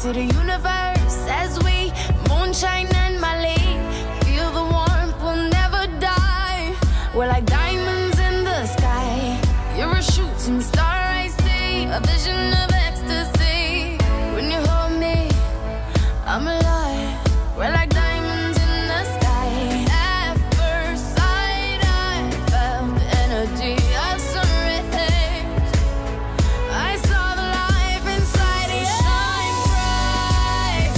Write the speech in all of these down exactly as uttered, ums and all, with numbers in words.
to the universe as we moonshine and Mali. Feel the warmth, we'll never die. We're like diamonds in the sky. You're a shooting star, I see. A vision of ecstasy. When you hold me, I'm alive. We're like diamonds in the sky. At first sight, I felt the energy of sun rays. I saw the life inside you. Shine bright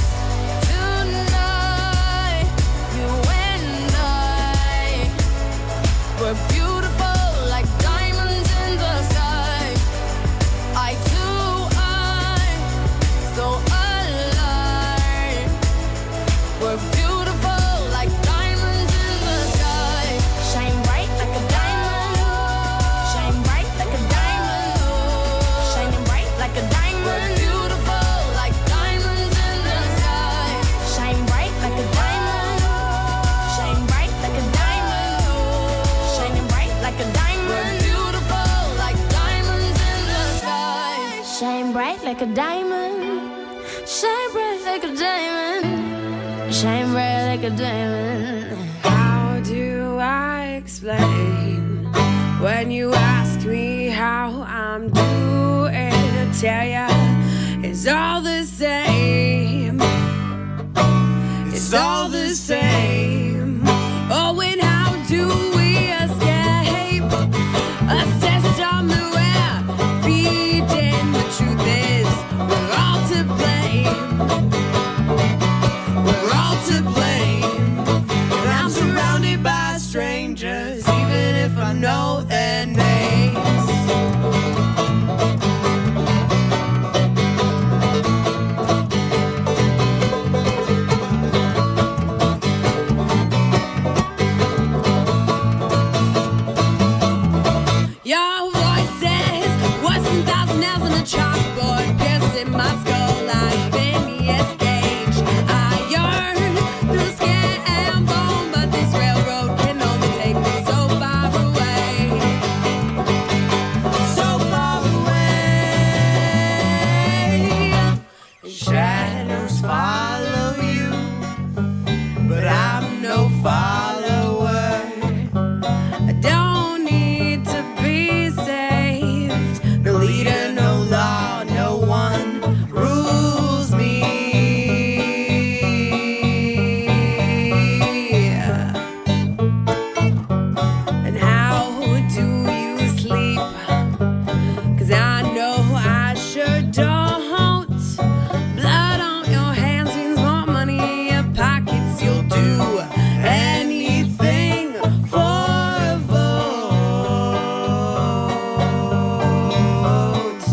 tonight. You and I were beautiful like diamonds in the sky. Eye to eye, so alive. We're beautiful like diamonds in the sky. Shine bright like a diamond. Shine bright like a diamond. Shining bright like a diamond. We're beautiful like diamonds in the sky. Shine bright like a diamond. Shine bright like a diamond. Shining bright like a diamond. We're beautiful like diamonds in the sky. Shine bright like a diamond. Shine bright like a diamond. Shine bright like a diamond. How do I explain when you ask me how I'm doing? I tell ya, it's all the same. It's all the same. Oh, and how do we escape a system that we're feeding? The truth is, we're all to blame. We're all to blame. And I'm surrounded by strangers, even if I know their names. Your voices, worse than thousand nails on a chalkboard, piercing my skull like Phineas Gage. I yearn through skin and bone, but this railroad can only take me so far away. So far away. Shadows follow you, but I'm no follower. I don't need to be saved. No leader, no law, no one rules me. And how do you sleep? 'Cause I know I sure don't. Blood on your hands means more money in your pockets. You'll do anything for a vote.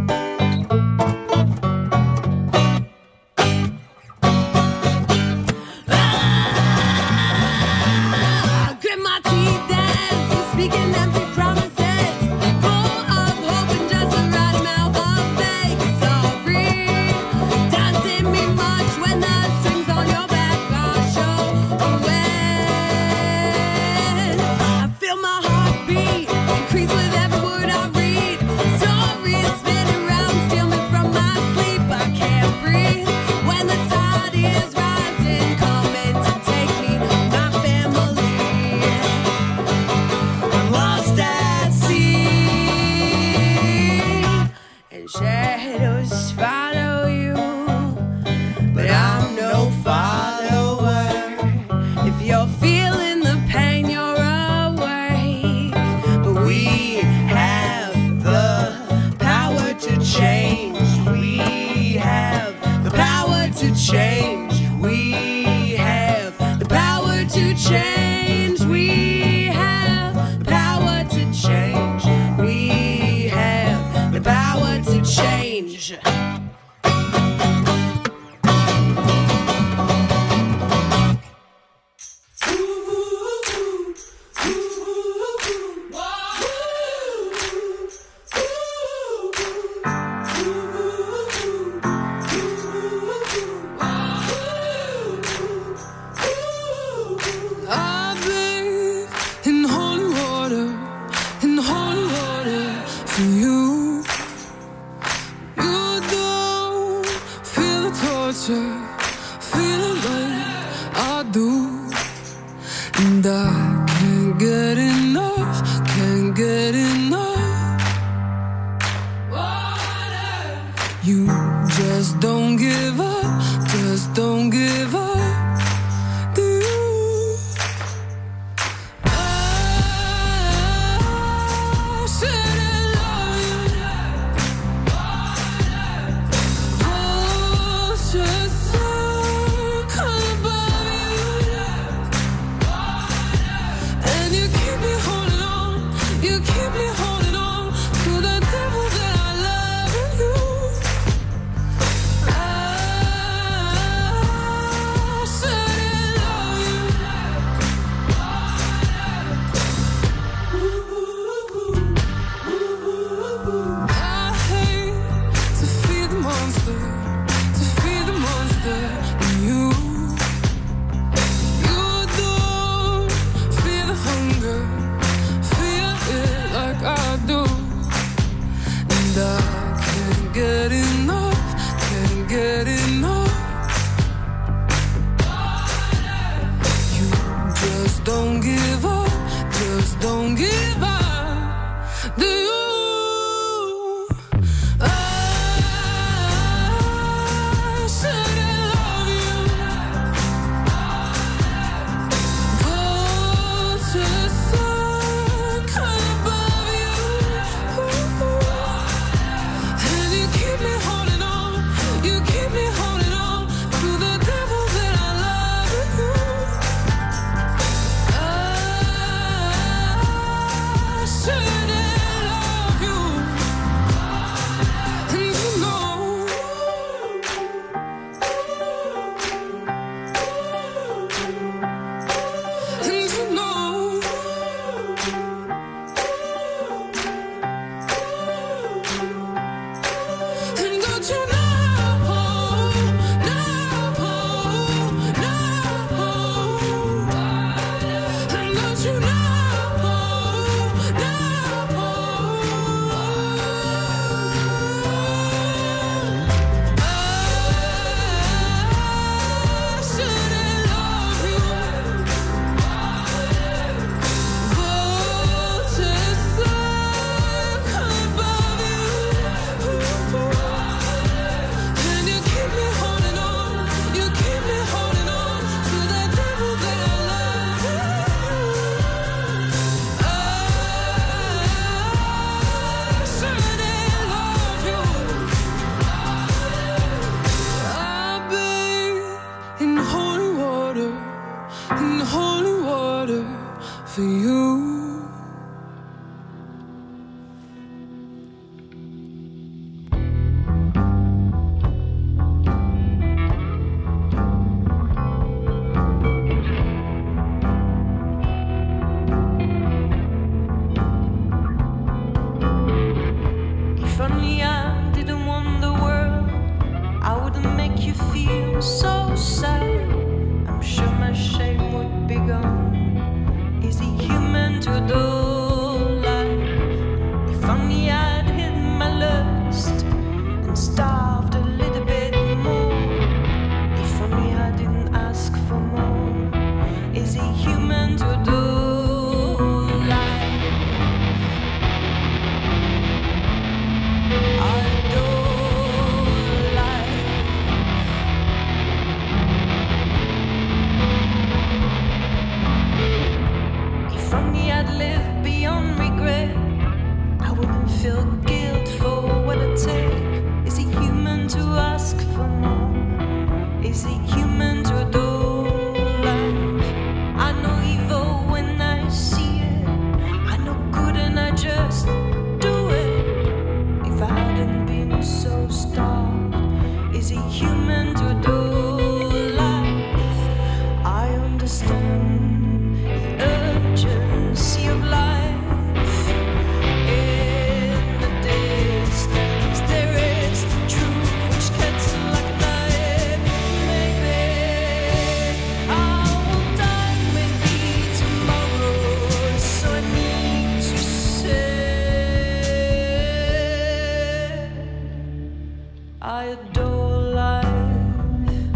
Ah, grit my teeth as I'm speaking empty promises, full of hope and just the right amount of fake. Sorry, doesn't mean much when the strings on your back are showing. I feel my heartbeat increase with every word I read. Stories spinning round, steal me from my sleep. I can't breathe when the tide is rising, coming to take me, my family. I'm lost at sea, and shadows follow you, but I'm no follower. If you're feeling the pain, you're awake. But we have the power to change. We have the power to change. We have the power to change. We have the power to change. We have the power to change. I bathe in holy water, in holy water for you. You're the closer, feeling like I do, and I can't get enough, can't get enough. You just don't give up, just don't give up. I adore life.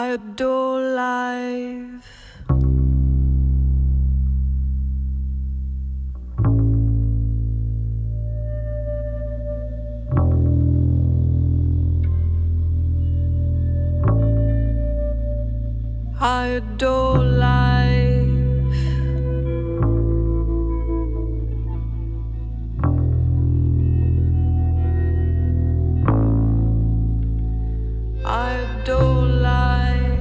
I adore life. I adore life. I adore life.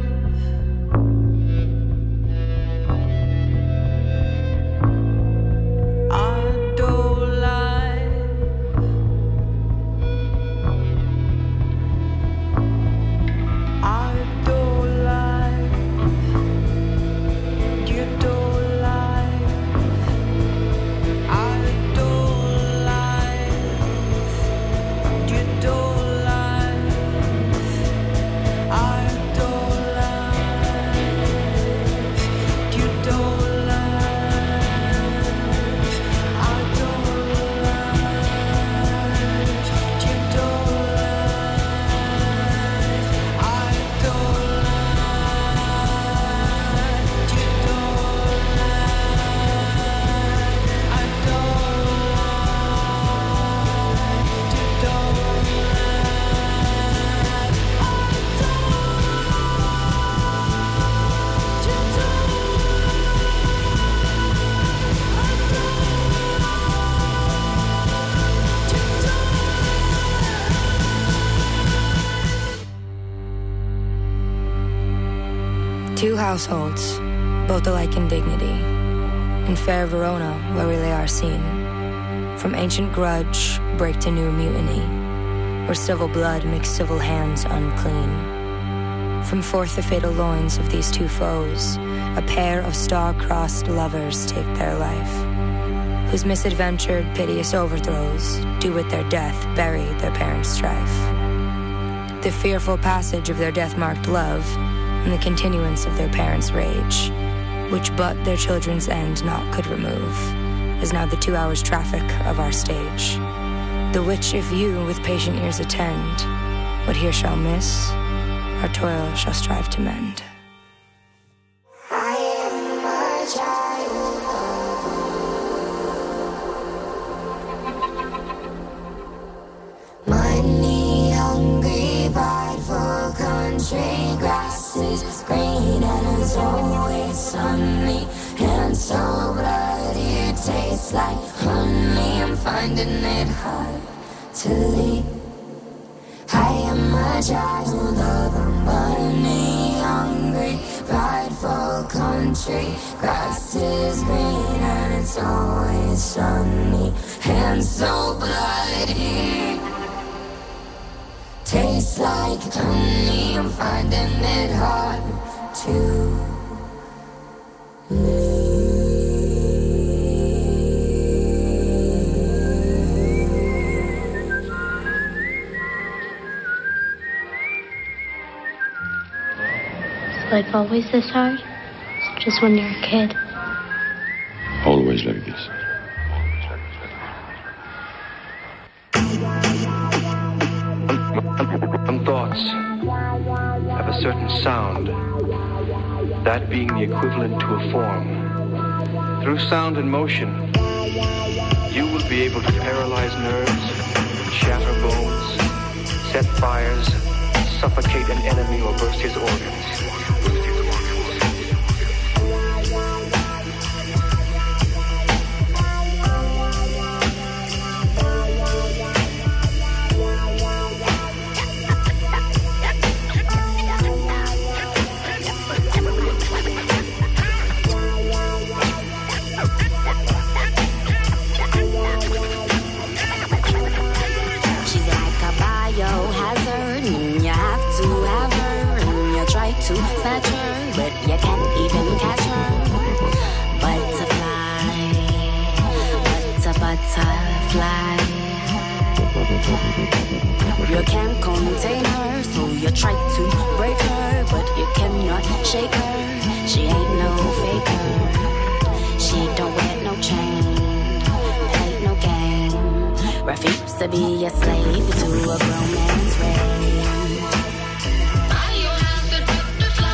I adore life. I adore life. You adore life. I adore life. You adore life. I adore life. You adore life. I adore life. You adore life. I adore life. You adore life. I adore life. You Two households, both alike in dignity, in fair Verona, where we lay our scene. From ancient grudge, break to new mutiny, where civil blood makes civil hands unclean. From forth the fatal loins of these two foes, a pair of star-crossed lovers take their life, whose misadventured, piteous overthrows do with their death bury their parents' strife. The fearful passage of their death-marked love, and the continuance of their parents' rage, which but their children's end naught could remove, is now the two hours' traffic of our stage, the which if you with patient ears attend, what here shall miss, our toil shall strive to mend. I am a child of money hungry, prideful country. Grass is green and it's always sunny, and so bloody it tastes like honey. I'm finding it hard to leave. I am a child of a money hungry, prideful country. Grass is green and it's always sunny, and so bloody tastes like honey. I'm finding it hard to live. Is life always this hard? It's just when you're a kid. Always like this. Some thoughts have a certain sound, that being the equivalent to a form. Through sound and motion, you will be able to paralyze nerves, shatter bones, set fires, suffocate an enemy or burst his organs. To snatch her, but you can't even catch her. Butterfly, butter, butterfly. You can't contain her, so you try to break her, but you cannot shake her. She ain't no faker. She don't wear no chain, play no game. Refuse to be a slave to a grown man's rage.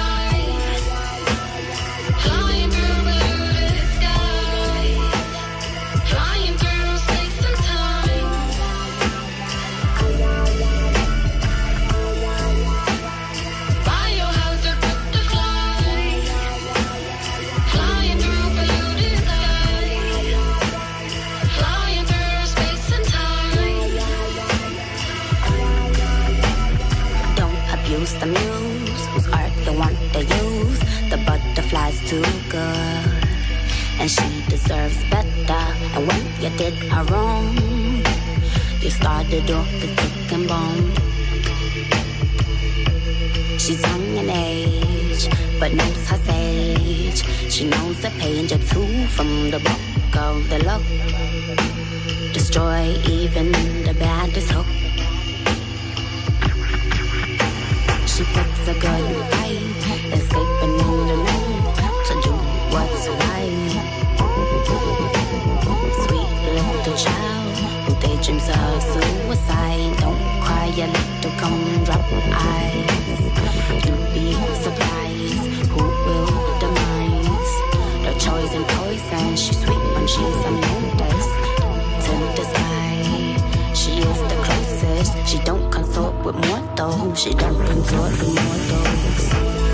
and she deserves better. And when you did her wrong, you started off the thick and bone. She's young in age, but knows her stage. She knows the page or two from the book of the luck. Destroy even the baddest hook. She picks a good fight, escaping in the night to do what's right. Sweet little child who daydreams of suicide. Don't cry, you little gumdrop eyes. You'd be surprised who will demise the choice and poison. She's sweet when she's unnoticed to the sky. She is the closest. She don't consort with mortals. She don't consort with mortals.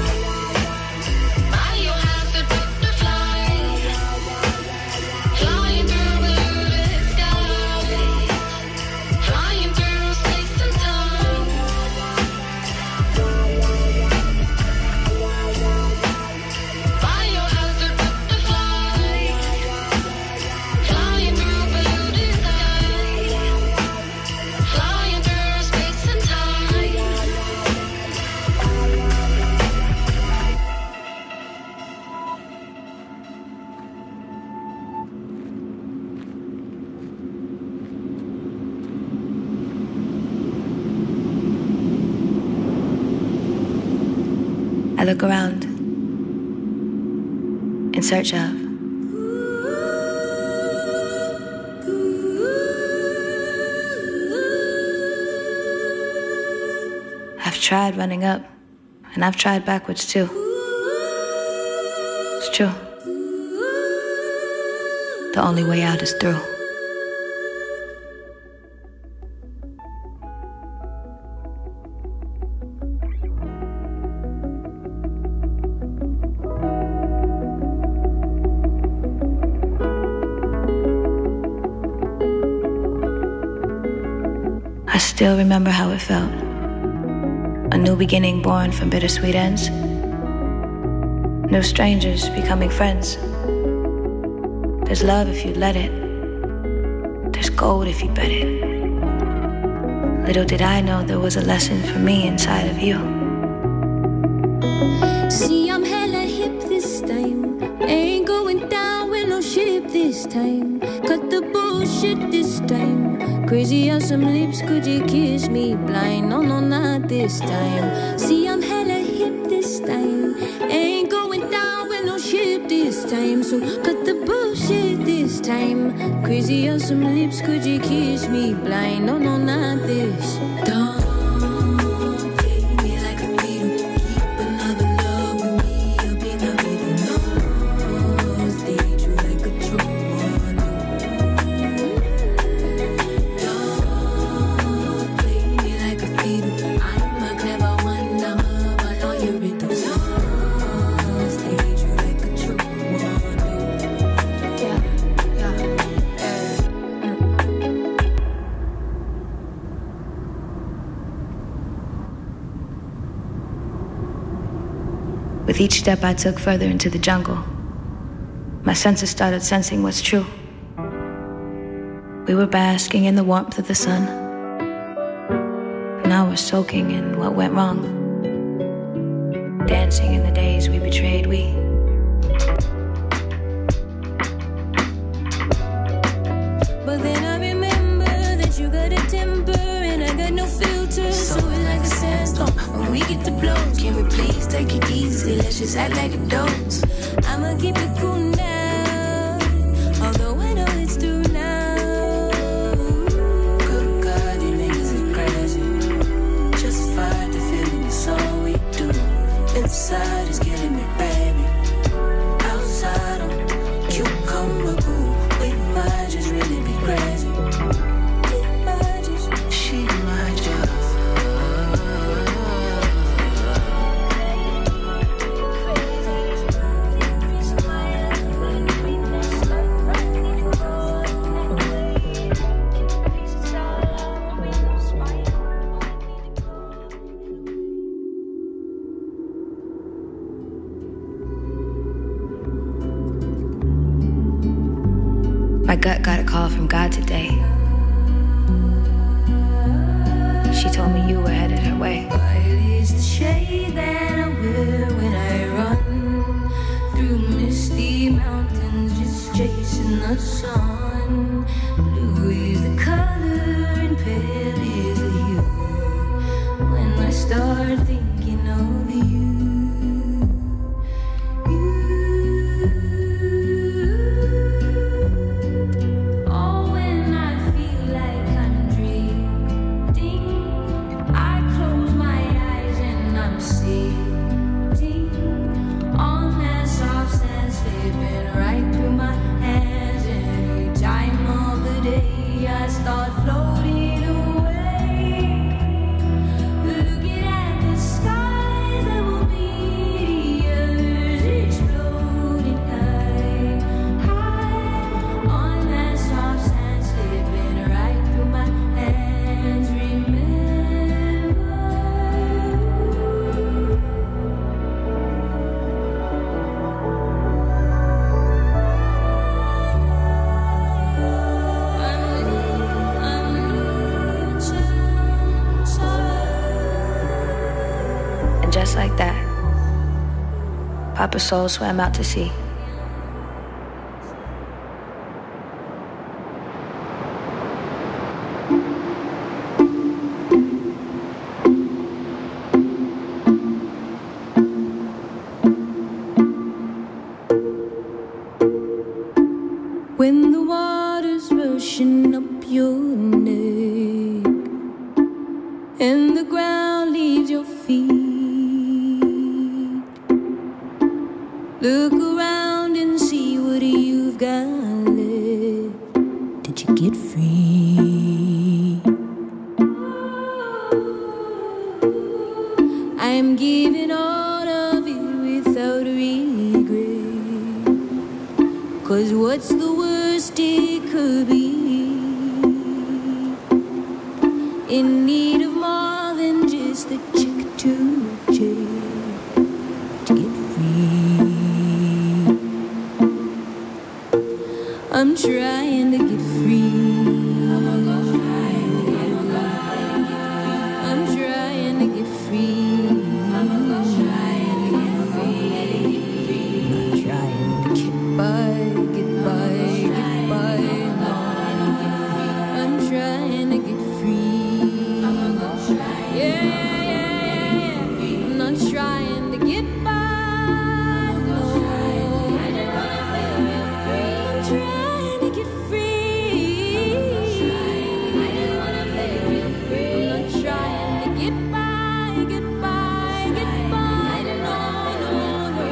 I look around in search of I've tried running up, and I've tried backwards too. It's true. The only way out is through. I still remember how it felt. A new beginning born from bittersweet ends. New strangers becoming friends. There's love if you let it. There's gold if you bet it. Little did I know there was a lesson for me inside of you. See, I'm hella hip this time. Ain't going down with no ship this time. Cut the bullshit this time. Crazy how some lips could you kiss me blind? No, no, not this time. See, I'm hella hip this time. Ain't going down with no ship this time. So cut the bullshit this time. Crazy how some lips could you kiss me blind? No, no, not this. Don't play me like a needle. Keep another love with me up in the middle. No, stay true like a true one. Don't play me like a fiddle. I'm a clever one. I'm a ball on your rhythm. No, stay true like a true one. Yeah, yeah, yeah. With each step I took further into the jungle, my senses started sensing what's true. We were basking in the warmth of the sun. Now we're soaking in what went wrong. Dancing in the days we betrayed, we. But then I remember that you got a temper and I got no filter. So it's like a sandstorm when we get the blows. Can we please take it easy? Let's just act like adults. I'ma keep it cool now, although I know it's through now. Good God, you niggas are crazy. Just fight the feeling, it's all we do. Inside is killing me, baby. Outside I'm cucumber goo. We might just really be crazy. We might just, she might just. My gut got a call from God today. She told me you were headed her way. White is the shade that I wear when I run through misty mountains, just chasing the sun. Blue is the color and pale is the hue when I start thinking of you. Papa's soul swam out to sea. When the water's rushing up your neck and the ground leaves your feet, look around and see what you've got left. Did you get free? I'm giving all of it without regret, 'cause what's the worst it could be? In need of more than just the check to check to get free. I'm trying to get free. I'm trying to get free. I'm trying to get free. I'm trying to get get by, get by, get by. I'm trying to get free. Yeah, yeah, yeah, yeah. I'm not trying to get by. No. I'm trying to get free. I'm not trying to get by, get by, get by. No, no, no.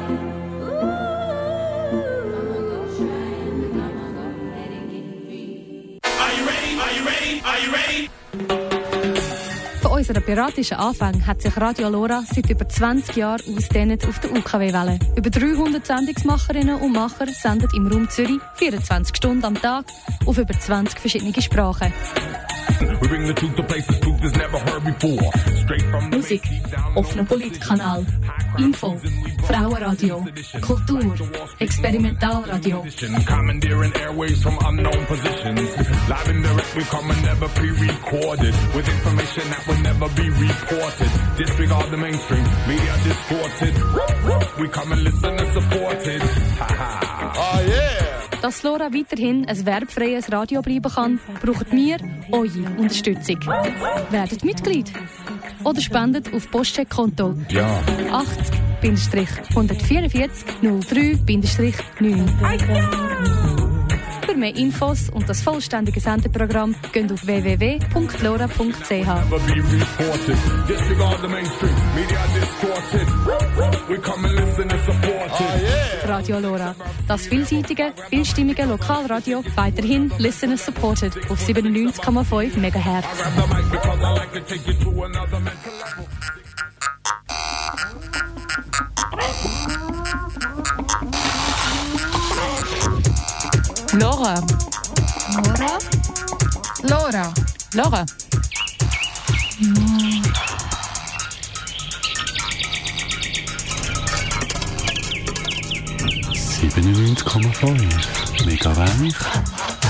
Are you ready? Are you ready? Are you ready? Von unseren piratischen Anfängen hat sich Radio Lora seit über zwanzig Jahren ausdehnt auf der U K W-Welle. Über dreihundert Sendungsmacherinnen und Macher senden im Raum Zürich vierundzwanzig Stunden am Tag auf über zwanzig verschiedene Sprachen. Musik, offener Politkanal, Info, Frauenradio, Kultur, Experimentalradio. Commandeering airways from unknown positions. Live and direct, we come and never pre-recorded. With information that will never be reported. Disregard the mainstream, media distorted. We come and listen and support it. Oh yeah! Dass Lora weiterhin ein werbefreies Radio bleiben kann, braucht wir eure Unterstützung. Werdet Mitglied oder spendet auf Postcheckkonto ja. achtzig eins vier vier null drei neun. Für mehr Infos und das vollständige Sendeprogramm geht auf w w w punkt lora punkt c h. Radio Lora, das vielseitige, vielstimmige Lokalradio, weiterhin Listener Supported auf siebenundneunzig Komma fünf Megahertz. Lora. Lora? Lora. Lora. C'est siebenundneunzig Komma fünf. Mega weich.